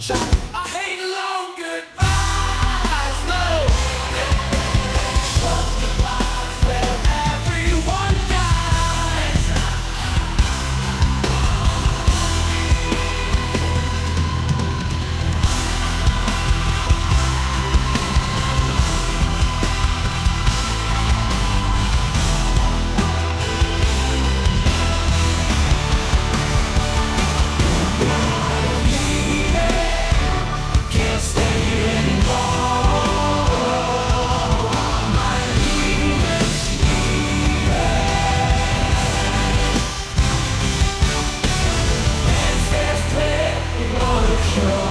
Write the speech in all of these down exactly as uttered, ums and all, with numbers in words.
I hate long goodbyes, no. Short goodbyes where everyone dies. Can't stay here anymore. My leaving, and there's plenty more to show.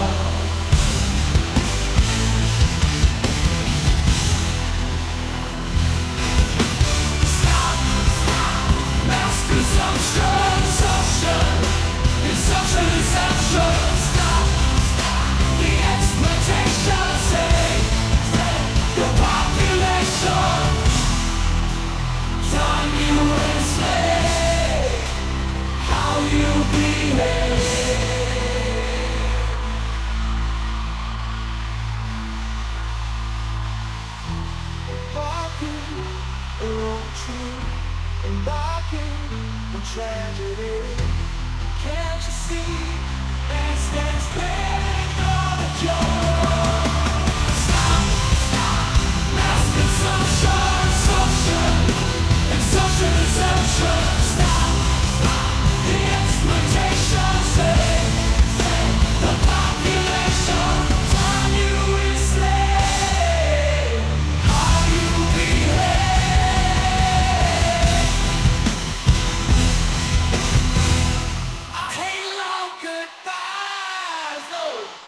Stop, masters of consumption, consumption, consumption. Stop the exploitation, say the population, time you enslave, how you behave. Barking a wrong tree and barking a tragedy. Can't you see? There's, there's pain.